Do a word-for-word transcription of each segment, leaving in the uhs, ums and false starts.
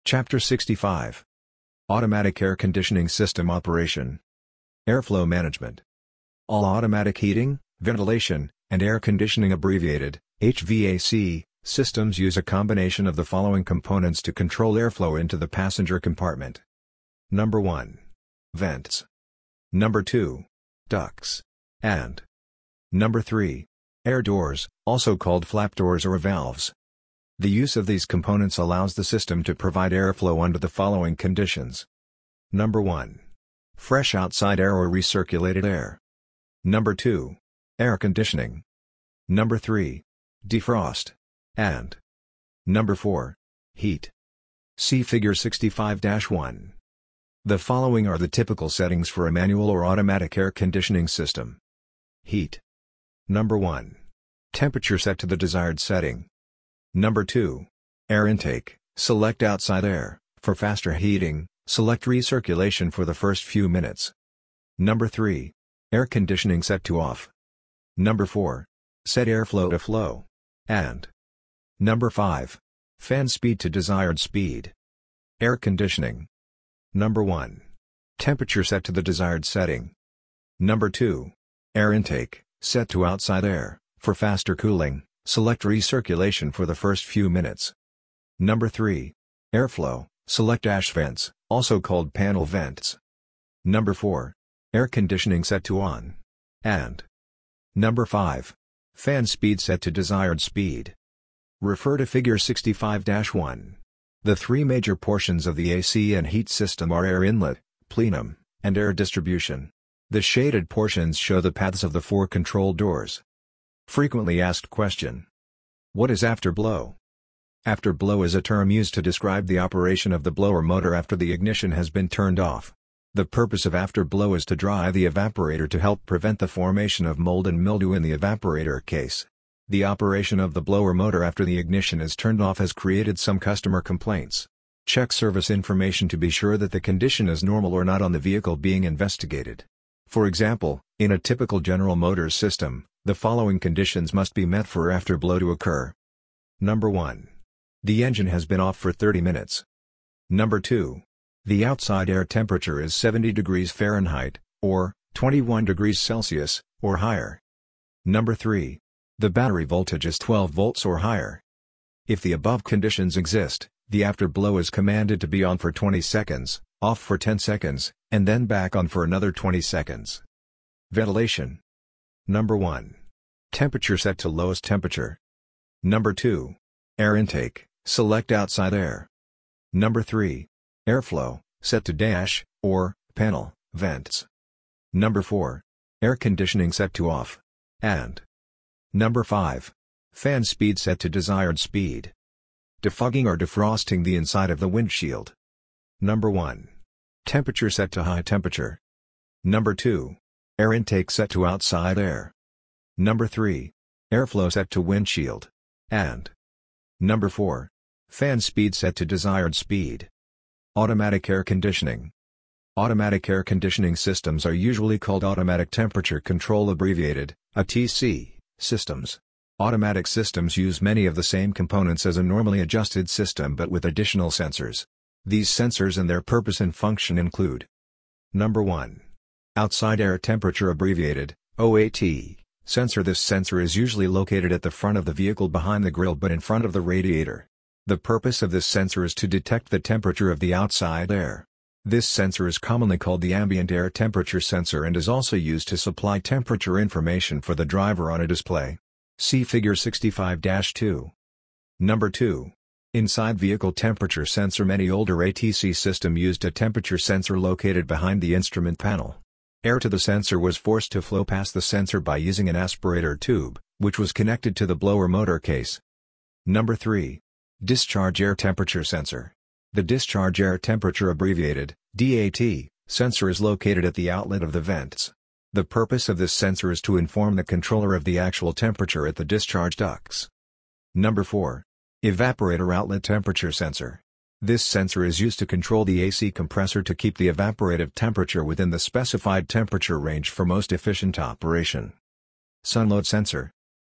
Chapter sixty-five. Automatic Air Conditioning System Operation. Airflow Management. All automatic heating, ventilation, and air conditioning abbreviated, H V A C, systems use a combination of the following components to control airflow into the passenger compartment. Number one. Vents. Number two. Ducts. And Number three. Air doors, also called flap doors or valves. The use of these components allows the system to provide airflow under the following conditions. Number one. Fresh outside air or recirculated air. Number two. Air conditioning. Number three. Defrost. And Number four. Heat. See Figure sixty-five dash one. The following are the typical settings for a manual or automatic air conditioning system. Heat. Number one. Temperature set to the desired setting. Number two. Air intake, select outside air. For faster heating, select recirculation for the first few minutes. Number three. Air conditioning set to off. Number four. Set airflow to flow. And Number five. Fan speed to desired speed. Air conditioning. Number one. Temperature set to the desired setting. Number two. Air intake, set to outside air. For faster cooling, select recirculation for the first few minutes. Number three. Airflow, select ash vents, also called panel vents. Number four. Air conditioning set to on. And Number five. Fan speed set to desired speed. Refer to Figure sixty-five dash one. The three major portions of the A C and heat system are air inlet, plenum, and air distribution. The shaded portions show the paths of the four control doors. Frequently asked question. What is afterblow? Afterblow is a term used to describe the operation of the blower motor after the ignition has been turned off. The purpose of afterblow is to dry the evaporator to help prevent the formation of mold and mildew in the evaporator case. The operation of the blower motor after the ignition is turned off has created some customer complaints. Check service information to be sure that the condition is normal or not on the vehicle being investigated. For example, in a typical General Motors system, the following conditions must be met for afterblow to occur. Number one. The engine has been off for thirty minutes. Number two. The outside air temperature is seventy degrees Fahrenheit, or twenty-one degrees Celsius, or higher. Number three. The battery voltage is twelve volts or higher. If the above conditions exist, the afterblow is commanded to be on for twenty seconds, off for ten seconds, and then back on for another twenty seconds. Ventilation. Number one. Temperature set to lowest temperature. Number two. Air intake, select outside air. Number three. Airflow, set to dash, or panel, vents. Number four. Air conditioning set to off. And Number five. Fan speed set to desired speed. Defogging or defrosting the inside of the windshield. Number one. Temperature set to high temperature. Number two. Air intake set to outside air. Number three. Airflow set to windshield. And Number four. Fan speed set to desired speed. Automatic air conditioning. Automatic air conditioning systems are usually called automatic temperature control abbreviated, A T C, systems. Automatic systems use many of the same components as a normally adjusted system but with additional sensors. These sensors and their purpose and function include. Number one. Outside air temperature abbreviated, O A T, sensor. This sensor is usually located at the front of the vehicle behind the grille but in front of the radiator. The purpose of this sensor is to detect the temperature of the outside air. This sensor is commonly called the ambient air temperature sensor and is also used to supply temperature information for the driver on a display. See Figure sixty-five dash two. Number two. Inside vehicle temperature sensor. Many older A T C system used a temperature sensor located behind the instrument panel. Air to the sensor was forced to flow past the sensor by using an aspirator tube, which was connected to the blower motor case. Number three. Discharge air temperature sensor. The discharge air temperature abbreviated, D A T, sensor is located at the outlet of the vents. The purpose of this sensor is to inform the controller of the actual temperature at the discharge ducts. Number four. Evaporator outlet temperature sensor. This sensor is used to control the A C compressor to keep the evaporative temperature within the specified temperature range for most efficient operation. Sunload sensor.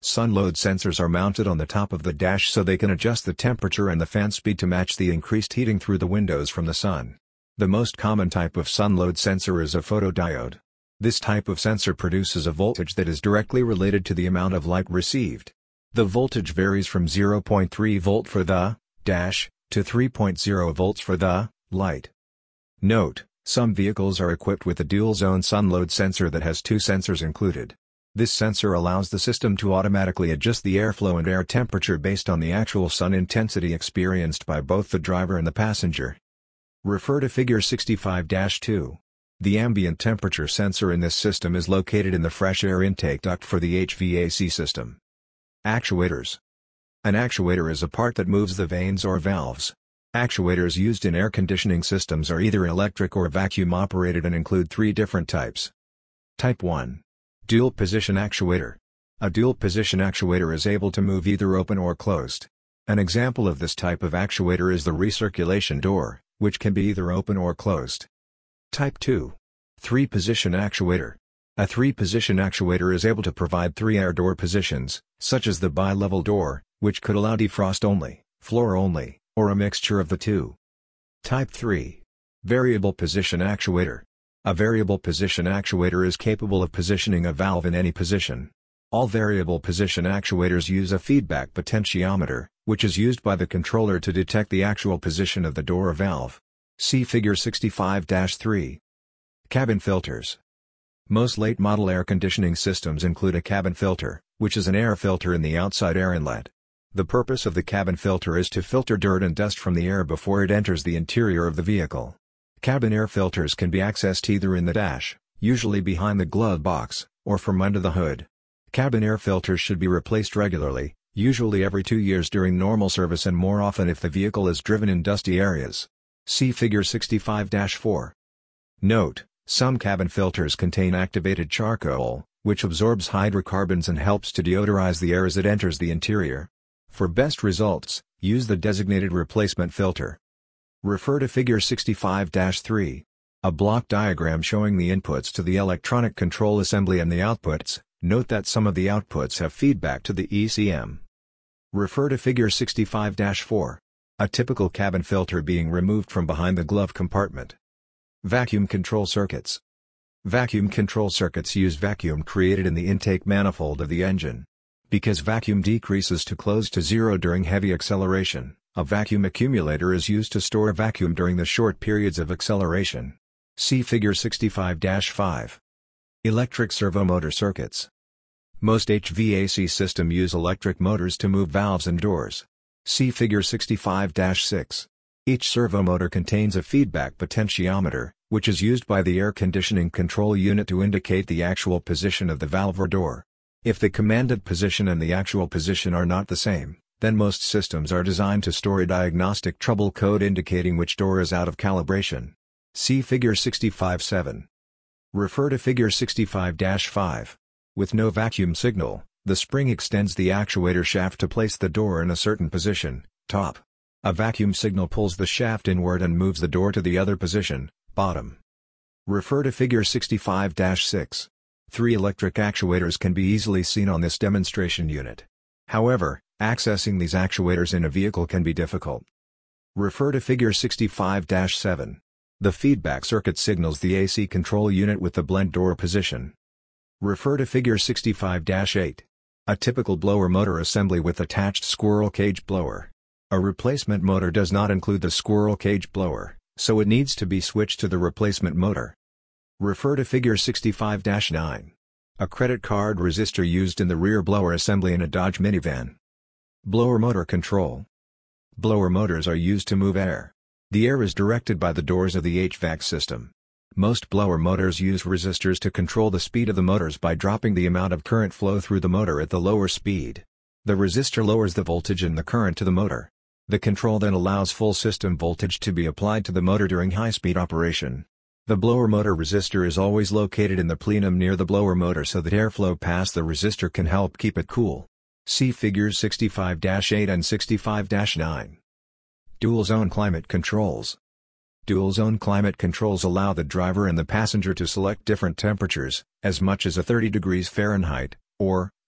Sun load sensors are mounted on the top of the dash so they can adjust the temperature and the fan speed to match the increased heating through the windows from the sun. The most common type of sun load sensor is a photodiode. This type of sensor produces a voltage that is directly related to the amount of light received. The voltage varies from zero point three volt for the dash to three point zero volts for the light. Note: some vehicles are equipped with a dual-zone sun load sensor that has two sensors included. This sensor allows the system to automatically adjust the airflow and air temperature based on the actual sun intensity experienced by both the driver and the passenger. Refer to Figure sixty-five dash two. The ambient temperature sensor in this system is located in the fresh air intake duct for the H V A C system. Actuators. An actuator is a part that moves the vanes or valves. Actuators used in air conditioning systems are either electric or vacuum operated and include three different types. Type one. Dual position actuator. A dual position actuator is able to move either open or closed. An example of this type of actuator is the recirculation door, which can be either open or closed. Type two. three position actuator. A three position actuator is able to provide three air door positions, such as the bi-level door, which could allow defrost only, floor only, or a mixture of the two. Type three. Variable position actuator. A variable position actuator is capable of positioning a valve in any position. All variable position actuators use a feedback potentiometer, which is used by the controller to detect the actual position of the door or valve. See Figure sixty-five dash three. Cabin filters. Most late-model air conditioning systems include a cabin filter, which is an air filter in the outside air inlet. The purpose of the cabin filter is to filter dirt and dust from the air before it enters the interior of the vehicle. Cabin air filters can be accessed either in the dash, usually behind the glove box, or from under the hood. Cabin air filters should be replaced regularly, usually every two years during normal service and more often if the vehicle is driven in dusty areas. See Figure sixty-five dash four. Note: some cabin filters contain activated charcoal, which absorbs hydrocarbons and helps to deodorize the air as it enters the interior. For best results, use the designated replacement filter. Refer to Figure sixty-five dash three. A block diagram showing the inputs to the electronic control assembly and the outputs. Note that some of the outputs have feedback to the E C M. Refer to Figure sixty-five dash four. A typical cabin filter being removed from behind the glove compartment. Vacuum control circuits. Vacuum control circuits use vacuum created in the intake manifold of the engine. Because vacuum decreases to close to zero during heavy acceleration, a vacuum accumulator is used to store vacuum during the short periods of acceleration. See Figure sixty-five dash five. Electric servomotor circuits. Most H V A C systems use electric motors to move valves and doors. See Figure sixty-five dash six. Each servomotor contains a feedback potentiometer, which is used by the air conditioning control unit to indicate the actual position of the valve or door. If the commanded position and the actual position are not the same, then most systems are designed to store a diagnostic trouble code indicating which door is out of calibration. See Figure sixty-five dash seven. Refer to Figure sixty-five dash five. With no vacuum signal, the spring extends the actuator shaft to place the door in a certain position, top. A vacuum signal pulls the shaft inward and moves the door to the other position, bottom. Refer to Figure sixty-five dash six. Three electric actuators can be easily seen on this demonstration unit. However, accessing these actuators in a vehicle can be difficult. Refer to Figure sixty-five dash seven. The feedback circuit signals the A C control unit with the blend door position. Refer to Figure sixty-five dash eight. A typical blower motor assembly with attached squirrel cage blower. A replacement motor does not include the squirrel cage blower, so it needs to be switched to the replacement motor. Refer to Figure sixty-five dash nine. A credit card resistor used in the rear blower assembly in a Dodge minivan. Blower motor control. Blower motors are used to move air. The air is directed by the doors of the H V A C system. Most blower motors use resistors to control the speed of the motors by dropping the amount of current flow through the motor at the lower speed. The resistor lowers the voltage and the current to the motor. The control then allows full system voltage to be applied to the motor during high-speed operation. The blower motor resistor is always located in the plenum near the blower motor so that airflow past the resistor can help keep it cool. See Figures sixty-five dash eight and sixty-five dash nine. Dual-zone climate controls. Dual-zone climate controls allow the driver and the passenger to select different temperatures, as much as a thirty degrees Fahrenheit, or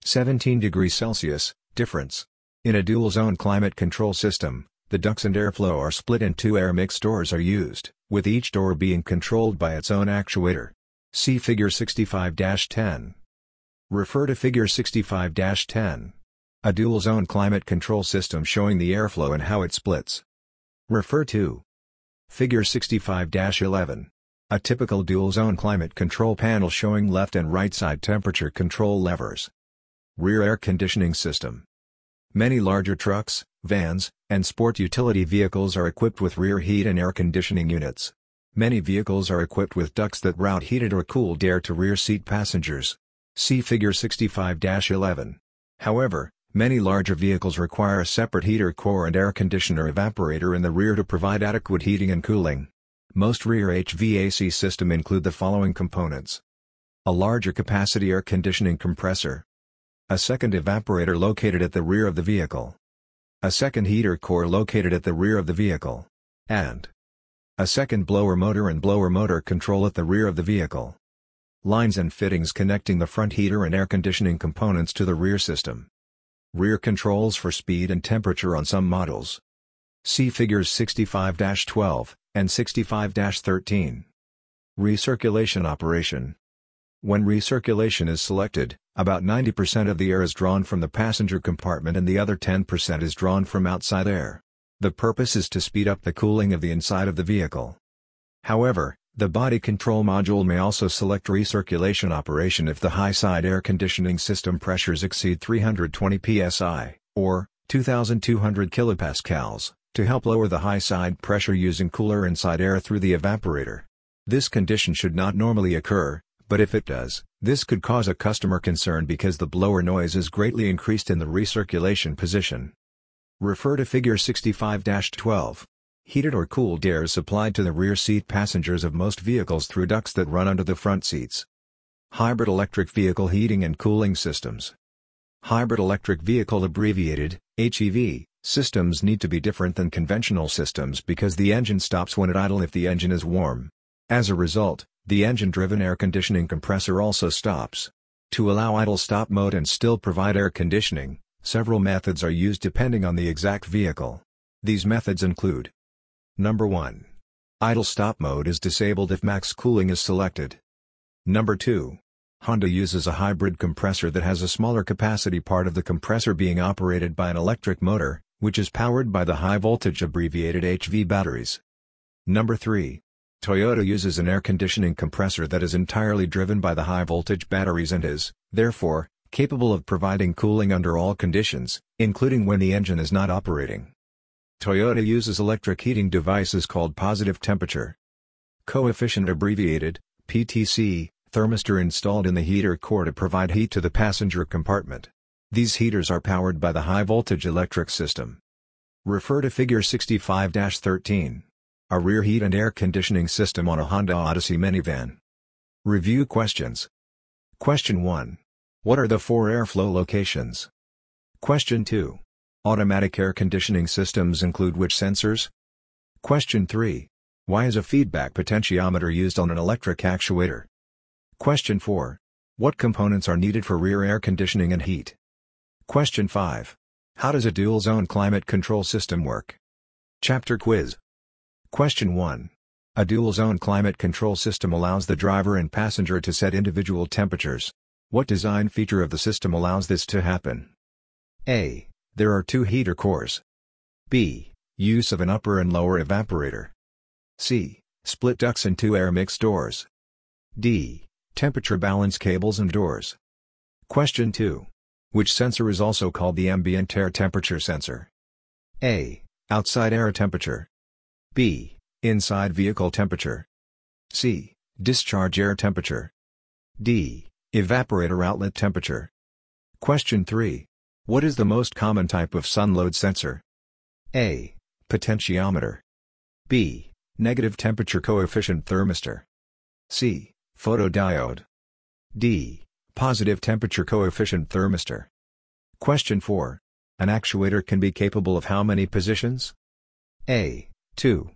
seventeen degrees Celsius, difference. In a dual-zone climate control system, the ducts and airflow are split and two air mix doors are used, with each door being controlled by its own actuator. See Figure sixty-five dash ten. Refer to Figure sixty-five dash ten. A dual-zone climate control system showing the airflow and how it splits. Refer to Figure sixty-five dash eleven. A typical dual-zone climate control panel showing left and right side temperature control levers. Rear air conditioning system. Many larger trucks, vans, and sport utility vehicles are equipped with rear heat and air conditioning units. Many vehicles are equipped with ducts that route heated or cooled air to rear seat passengers. See Figure sixty-five dash eleven. However, many larger vehicles require a separate heater core and air conditioner evaporator in the rear to provide adequate heating and cooling. Most rear H V A C systems include the following components: a larger capacity air conditioning compressor, a second evaporator located at the rear of the vehicle, a second heater core located at the rear of the vehicle, and a second blower motor and blower motor control at the rear of the vehicle. Lines and fittings connecting the front heater and air conditioning components to the rear system. Rear controls for speed and temperature on some models. See Figures sixty-five dash twelve and sixty-five dash thirteen. Recirculation operation. When recirculation is selected, about ninety percent of the air is drawn from the passenger compartment and the other ten percent is drawn from outside air. The purpose is to speed up the cooling of the inside of the vehicle. However, the body control module may also select recirculation operation if the high side air conditioning system pressures exceed three hundred twenty P S I, or two thousand two hundred kilopascals, to help lower the high side pressure using cooler inside air through the evaporator. This condition should not normally occur, but if it does, this could cause a customer concern because the blower noise is greatly increased in the recirculation position. Refer to Figure sixty-five dash twelve. Heated or cooled air is supplied to the rear seat passengers of most vehicles through ducts that run under the front seats. Hybrid electric vehicle heating and cooling systems. Hybrid electric vehicle, abbreviated H E V, systems need to be different than conventional systems because the engine stops when at idle if the engine is warm. As a result, the engine-driven air conditioning compressor also stops. To allow idle stop mode and still provide air conditioning, several methods are used depending on the exact vehicle. These methods include: Number one. Idle stop mode is disabled if max cooling is selected. Number two. Honda uses a hybrid compressor that has a smaller capacity part of the compressor being operated by an electric motor, which is powered by the high-voltage abbreviated H V batteries. Number three. Toyota uses an air conditioning compressor that is entirely driven by the high-voltage batteries and is, therefore, capable of providing cooling under all conditions, including when the engine is not operating. Toyota uses electric heating devices called positive temperature coefficient, abbreviated P T C, thermistor installed in the heater core to provide heat to the passenger compartment. These heaters are powered by the high-voltage electric system. Refer to Figure sixty-five dash thirteen. A rear heat and air conditioning system on a Honda Odyssey minivan. Review questions. Question one. What are the four airflow locations? Question two. Automatic air conditioning systems include which sensors? Question three. Why is a feedback potentiometer used on an electric actuator? Question four. What components are needed for rear air conditioning and heat? Question five. How does a dual-zone climate control system work? Chapter quiz. Question one. A dual-zone climate control system allows the driver and passenger to set individual temperatures. What design feature of the system allows this to happen? A. There are two heater cores. B. Use of an upper and lower evaporator. C. Split ducts and two air mix doors. D. Temperature balance cables and doors. Question two. Which sensor is also called the ambient air temperature sensor? A. Outside air temperature. B. Inside vehicle temperature. C. Discharge air temperature. D. Evaporator outlet temperature. Question three. What is the most common type of sun load sensor? A. Potentiometer. B. Negative temperature coefficient thermistor. C. Photodiode. D. Positive temperature coefficient thermistor. Question four. An actuator can be capable of how many positions? A. two.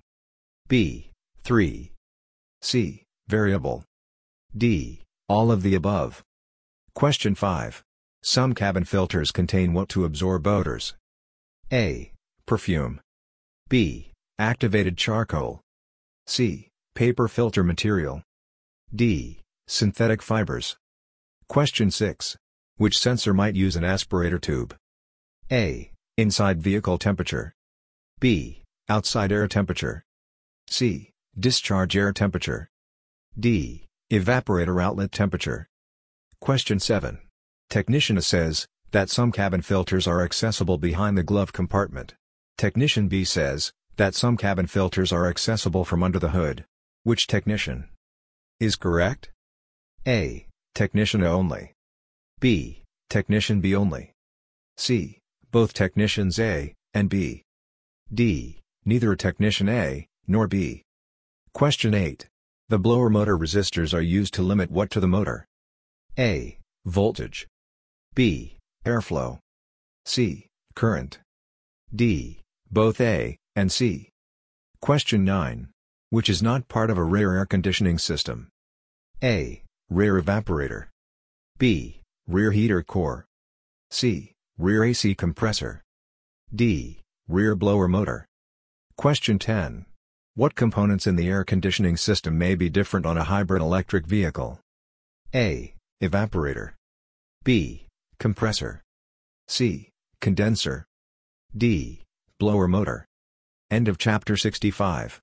B. three. C. Variable. D. All of the above. Question five. Some cabin filters contain what to absorb odors? A. Perfume. B. Activated charcoal. C. Paper filter material. D. Synthetic fibers. Question six. Which sensor might use an aspirator tube? A. Inside vehicle temperature. B. Outside air temperature. C. Discharge air temperature. D. Evaporator outlet temperature. Question seven. Technician A says that some cabin filters are accessible behind the glove compartment. Technician B says that some cabin filters are accessible from under the hood. Which technician is correct? A. Technician A only. B. Technician B only. C. Both technicians A and B. D. Neither a technician A nor B. Question eight. The blower motor resistors are used to limit what to the motor? A. Voltage. B. Airflow. C. Current. D. Both A and C. Question nine. Which is not part of a rear air conditioning system? A. Rear evaporator. B. Rear heater core. C. Rear A C compressor. D. Rear blower motor. Question ten. What components in the air conditioning system may be different on a hybrid electric vehicle? A. Evaporator. B. Compressor. C. Condenser. D. Blower motor. End of chapter sixty-five.